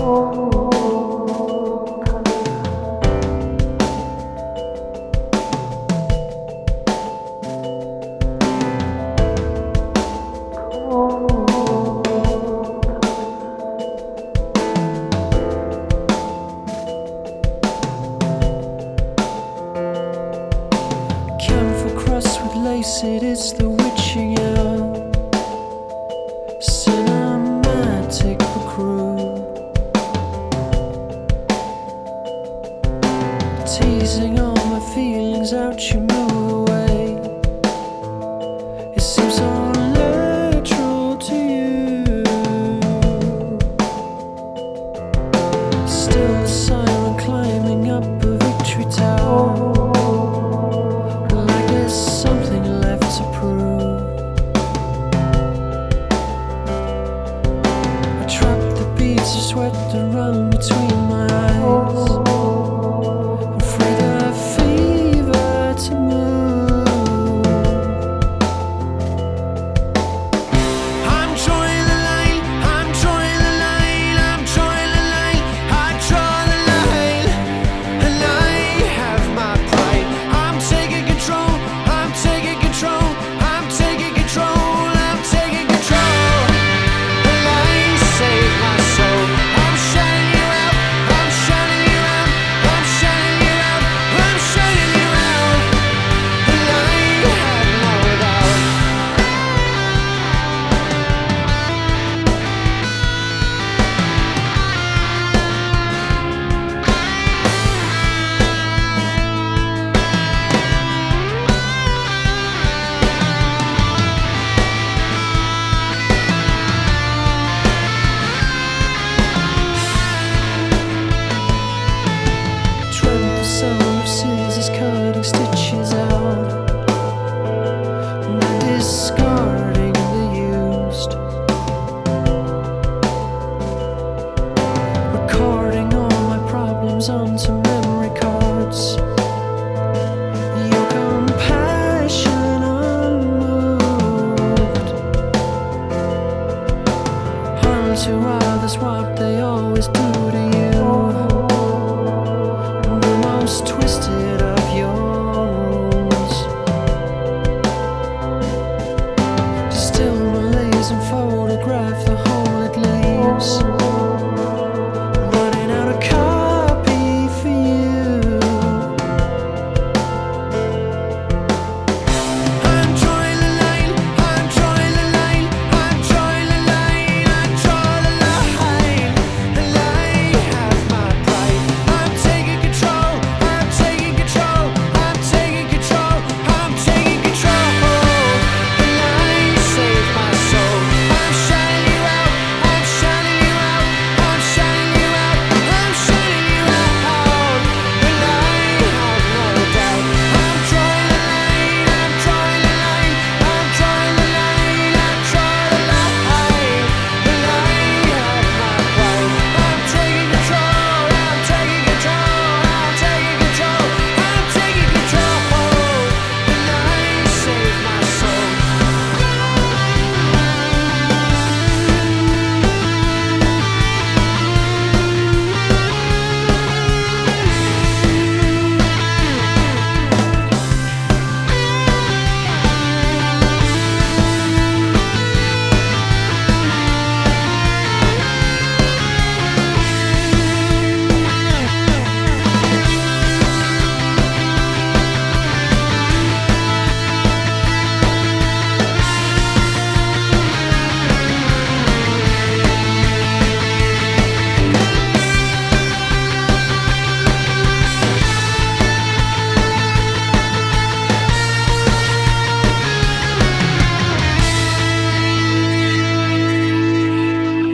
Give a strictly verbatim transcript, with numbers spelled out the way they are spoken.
It is the witching hour, cinematic recruit, teasing all my feelings out, you move away. It seems so natural to you. Still a siren climbing up a victory tower. Sweat that run between my eyes, afraid of fever to move. I'm drawing the line, I'm drawing the line, I'm drawing the line, I draw the line, and I have my pride. I'm taking control, I'm taking control, I'm taking control, I'm taking control, and I save my soul. Sound of scissors cutting stitches out, and then discarding the used, recording all my problems onto memory cards. Your compassion unmoved, harm to others what they always do.